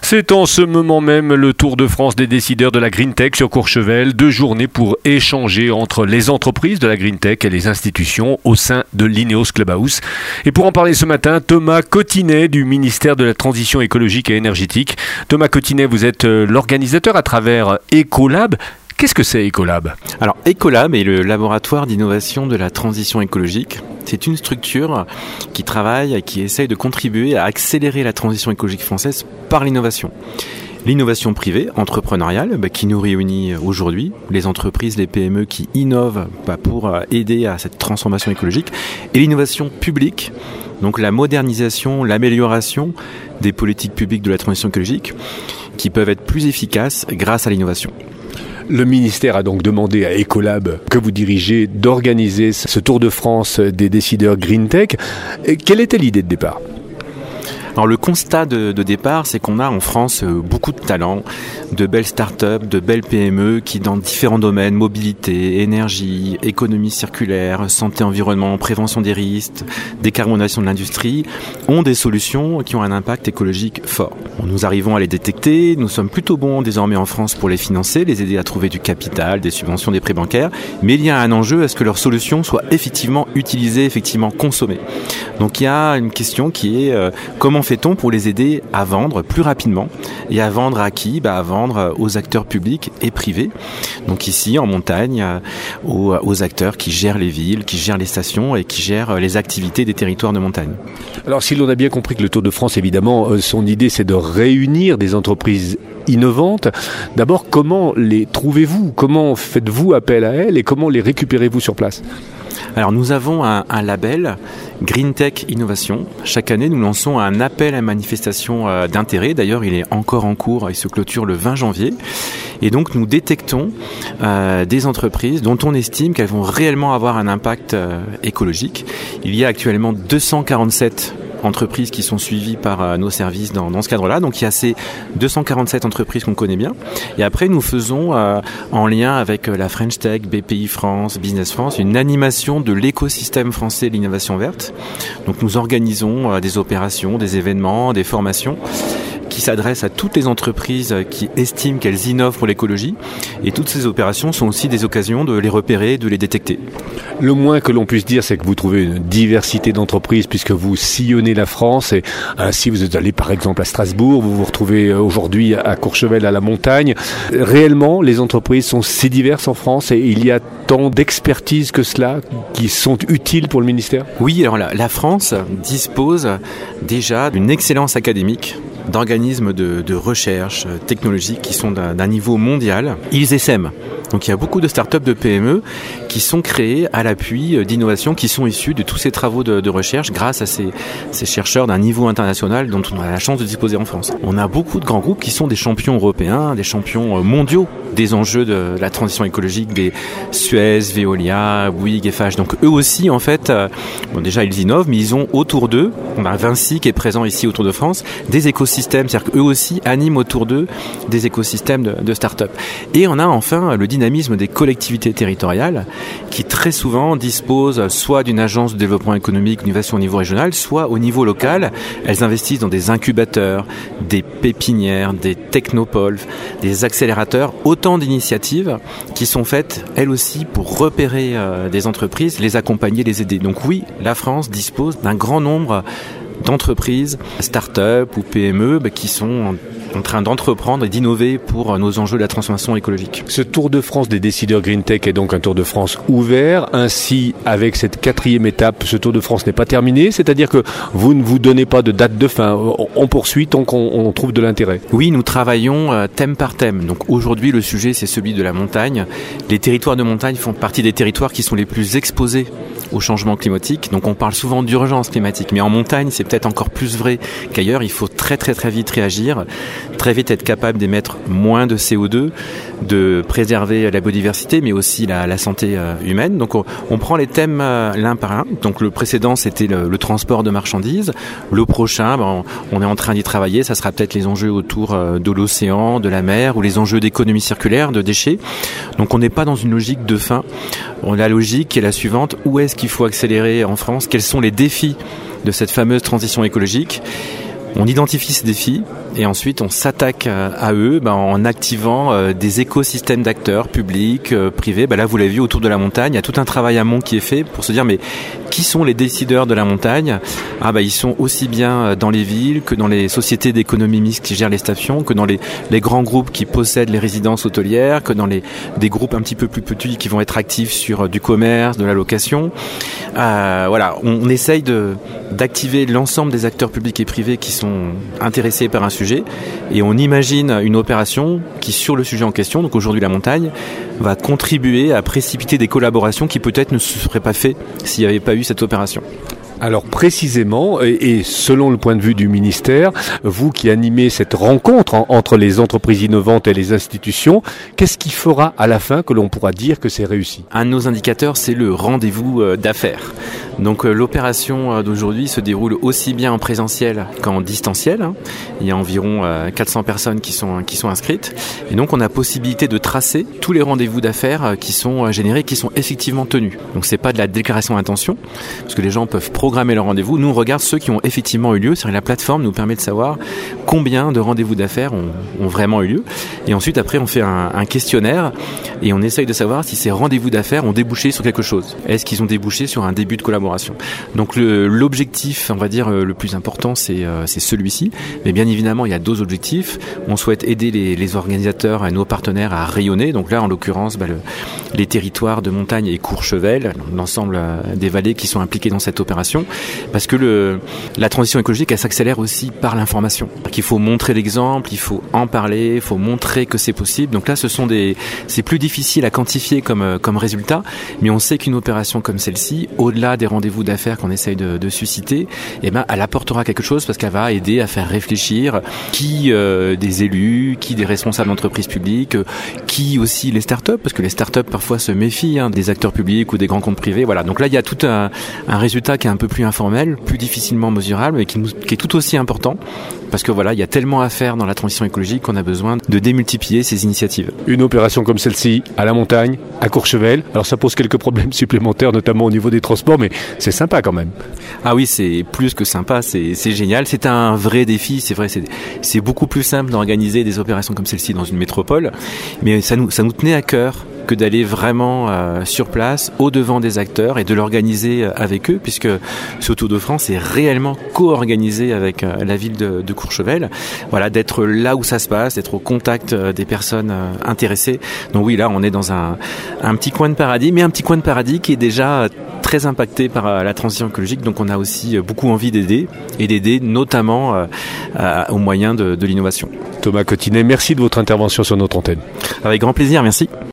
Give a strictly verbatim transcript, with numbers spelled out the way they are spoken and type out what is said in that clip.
C'est en ce moment même le Tour de France des décideurs de la Green Tech sur Courchevel. Deux journées pour échanger entre les entreprises de la Green Tech et les institutions au sein de l'Ineos Clubhouse. Et pour en parler ce matin, Thomas Cotinet du ministère de la Transition écologique et énergétique. Thomas Cotinet, vous êtes l'organisateur à travers Ecolab. Qu'est-ce que c'est Ecolab ? Alors Ecolab est le laboratoire d'innovation de la transition écologique. C'est une structure qui travaille et qui essaye de contribuer à accélérer la transition écologique française par l'innovation. L'innovation privée, entrepreneuriale, bah, qui nous réunit aujourd'hui, les entreprises, les P M E qui innovent bah, pour aider à cette transformation écologique, et l'innovation publique, donc la modernisation, l'amélioration des politiques publiques de la transition écologique, qui peuvent être plus efficaces grâce à l'innovation. Le ministère a donc demandé à Ecolab, que vous dirigez, d'organiser ce Tour de France des décideurs Green Tech. Quelle était l'idée de départ ? Alors le constat de, de départ, c'est qu'on a en France beaucoup de talents, de belles startups, de belles P M E qui dans différents domaines, mobilité, énergie, économie circulaire, santé, environnement, prévention des risques, décarbonation de l'industrie, ont des solutions qui ont un impact écologique fort. Nous arrivons à les détecter, nous sommes plutôt bons désormais en France pour les financer, les aider à trouver du capital, des subventions, des prêts bancaires, mais il y a un enjeu à ce que leurs solutions soient effectivement utilisées, effectivement consommées. Donc il y a une question qui est euh, comment fait-on pour les aider à vendre plus rapidement et à vendre à qui ? Bah, à vendre aux acteurs publics et privés. Donc ici, en montagne, aux, aux acteurs qui gèrent les villes, qui gèrent les stations et qui gèrent les activités des territoires de montagne. Alors si l'on a bien compris que le Tour de France, évidemment, son idée c'est de réunir des entreprises innovantes. D'abord, comment les trouvez-vous ? Comment faites-vous appel à elles et comment les récupérez-vous sur place ? Alors nous avons un, un label Green Tech Innovation. Chaque année, nous lançons un appel à manifestation euh, d'intérêt. D'ailleurs, il est encore en cours. Il se clôture le vingt janvier. Et donc, nous détectons euh, des entreprises dont on estime qu'elles vont réellement avoir un impact euh, écologique. Il y a actuellement deux cent quarante-sept entreprises qui sont suivies par euh, nos services dans, dans ce cadre-là. Donc il y a ces deux cent quarante-sept entreprises qu'on connaît bien. Et après, nous faisons, euh, en lien avec euh, la French Tech, B P I France, Business France, une animation de l'écosystème français de l'innovation verte. Donc nous organisons euh, des opérations, des événements, des formations qui s'adressent à toutes les entreprises qui estiment qu'elles innovent pour l'écologie. Et toutes ces opérations sont aussi des occasions de les repérer, de les détecter. Le moins que l'on puisse dire, c'est que vous trouvez une diversité d'entreprises puisque vous sillonnez la France. Et ainsi, vous êtes allé par exemple à Strasbourg, vous vous retrouvez aujourd'hui à Courchevel, à la montagne. Réellement, les entreprises sont si diverses en France et il y a tant d'expertises que cela qui sont utiles pour le ministère ? Oui, alors la, la France dispose déjà d'une excellence académique, d'organismes de, de recherche technologique qui sont d'un, d'un niveau mondial. Ils essaiment. Donc il y a beaucoup de startups de P M E qui sont créées à l'appui d'innovations qui sont issues de tous ces travaux de, de recherche grâce à ces, ces chercheurs d'un niveau international dont on a la chance de disposer en France. On a beaucoup de grands groupes qui sont des champions européens, des champions mondiaux des enjeux de la transition écologique, des Suez, Veolia, Bouygues, F H. Donc eux aussi, en fait, euh, bon, déjà ils innovent, mais ils ont autour d'eux, on a Vinci qui est présent ici autour de France, des écosystèmes, c'est-à-dire qu'eux aussi animent autour d'eux des écosystèmes de, de start-up. Et on a enfin le dynamisme des collectivités territoriales qui très souvent disposent soit d'une agence de développement économique, d'innovation au niveau régional, soit au niveau local. Elles investissent dans des incubateurs, des pépinières, des technopoles, des accélérateurs, autant d'initiatives qui sont faites, elles aussi, pour repérer euh, des entreprises, les accompagner, les aider. Donc oui, la France dispose d'un grand nombre d'entreprises, start-up ou P M E bah, qui sont en train d'entreprendre et d'innover pour nos enjeux de la transformation écologique. Ce Tour de France des décideurs Green Tech est donc un Tour de France ouvert. Ainsi, avec cette quatrième étape, ce Tour de France n'est pas terminé. C'est-à-dire que vous ne vous donnez pas de date de fin. On poursuit tant qu'on on trouve de l'intérêt. Oui, nous travaillons euh, thème par thème. Donc aujourd'hui, le sujet, c'est celui de la montagne. Les territoires de montagne font partie des territoires qui sont les plus exposés au changement climatique. Donc on parle souvent d'urgence climatique, mais en montagne, c'est peut-être encore plus vrai qu'ailleurs. Il faut très très très vite réagir, très vite être capable d'émettre moins de C O deux, de préserver la biodiversité, mais aussi la, la santé euh, humaine. Donc on, on prend les thèmes euh, l'un par l'un. Donc le précédent, c'était le, le transport de marchandises. Le prochain, ben, on, on est en train d'y travailler. Ça sera peut-être les enjeux autour euh, de l'océan, de la mer, ou les enjeux d'économie circulaire, de déchets. Donc on n'est pas dans une logique de fin. La logique est la suivante. Où est-ce qu'il faut accélérer en France? Quels sont les défis de cette fameuse transition écologique? On identifie ces défis et ensuite on s'attaque à eux ben, en activant euh, des écosystèmes d'acteurs publics, euh, privés. Ben là, vous l'avez vu, autour de la montagne, il y a tout un travail amont qui est fait pour se dire mais qui sont les décideurs de la montagne? Ah ben, ils sont aussi bien dans les villes que dans les sociétés d'économie mixte qui gèrent les stations, que dans les, les grands groupes qui possèdent les résidences hôtelières, que dans les, des groupes un petit peu plus petits qui vont être actifs sur du commerce, de la location. Euh, voilà, on, on essaye de, d'activer l'ensemble des acteurs publics et privés qui sont intéressés par un sujet et on imagine une opération qui, sur le sujet en question, donc aujourd'hui la montagne, va contribuer à précipiter des collaborations qui peut-être ne se seraient pas faites s'il n'y avait pas eu cette opération. Alors précisément, et selon le point de vue du ministère, vous qui animez cette rencontre entre les entreprises innovantes et les institutions, qu'est-ce qui fera à la fin que l'on pourra dire que c'est réussi? Un de nos indicateurs, c'est le rendez-vous d'affaires. Donc l'opération d'aujourd'hui se déroule aussi bien en présentiel qu'en distanciel. Il y a environ quatre cents personnes qui sont, qui sont inscrites. Et donc on a possibilité de tracer tous les rendez-vous d'affaires qui sont générés, qui sont effectivement tenus. Donc c'est pas de la déclaration d'intention, parce que les gens peuvent programmer leur rendez-vous. Nous, on regarde ceux qui ont effectivement eu lieu. C'est-à-dire la plateforme nous permet de savoir combien de rendez-vous d'affaires ont, ont vraiment eu lieu. Et ensuite, après, on fait un, un questionnaire et on essaye de savoir si ces rendez-vous d'affaires ont débouché sur quelque chose. Est-ce qu'ils ont débouché sur un début de collaboration? Donc le, l'objectif, on va dire, le plus important, c'est, euh, c'est celui-ci. Mais bien évidemment, il y a d'autres objectifs. On souhaite aider les, les organisateurs et nos partenaires à rayonner. Donc là, en l'occurrence, bah, le, les territoires de montagne et Courchevel, l'ensemble des vallées qui sont impliquées dans cette opération. Parce que le, la transition écologique, elle s'accélère aussi par l'information. Il faut montrer l'exemple, il faut en parler, il faut montrer que c'est possible. Donc là, ce sont des, c'est plus difficile à quantifier comme, comme résultat, mais on sait qu'une opération comme celle-ci, au-delà des rendez-vous d'affaires qu'on essaye de, de susciter, eh ben, elle apportera quelque chose parce qu'elle va aider à faire réfléchir qui euh, des élus, qui des responsables d'entreprises publiques, qui aussi les startups, parce que les startups parfois se méfient hein, des acteurs publics ou des grands comptes privés. Voilà. Donc là, il y a tout un, un résultat qui est un peu plus informel, plus difficilement mesurable, mais qui, nous, qui est tout aussi important parce que voilà, il y a tellement à faire dans la transition écologique qu'on a besoin de démultiplier ces initiatives. Une opération comme celle-ci, à la montagne, à Courchevel, alors ça pose quelques problèmes supplémentaires, notamment au niveau des transports, mais c'est sympa quand même. Ah oui, c'est plus que sympa, c'est, c'est génial, c'est un vrai défi, c'est vrai, c'est, c'est beaucoup plus simple d'organiser des opérations comme celle-ci dans une métropole, mais ça nous, ça nous tenait à cœur que d'aller vraiment euh, sur place, au-devant des acteurs et de l'organiser avec eux, puisque ce Tour de France est réellement co-organisé avec euh, la ville de, de Courchevel. Voilà, d'être là où ça se passe, d'être au contact euh, des personnes euh, intéressées. Donc oui, là, on est dans un, un petit coin de paradis, mais un petit coin de paradis qui est déjà très impacté par euh, la transition écologique. Donc on a aussi beaucoup envie d'aider, et d'aider notamment euh, euh, au moyen de, de l'innovation. Thomas Cotinet, merci de votre intervention sur notre antenne. Avec grand plaisir, merci.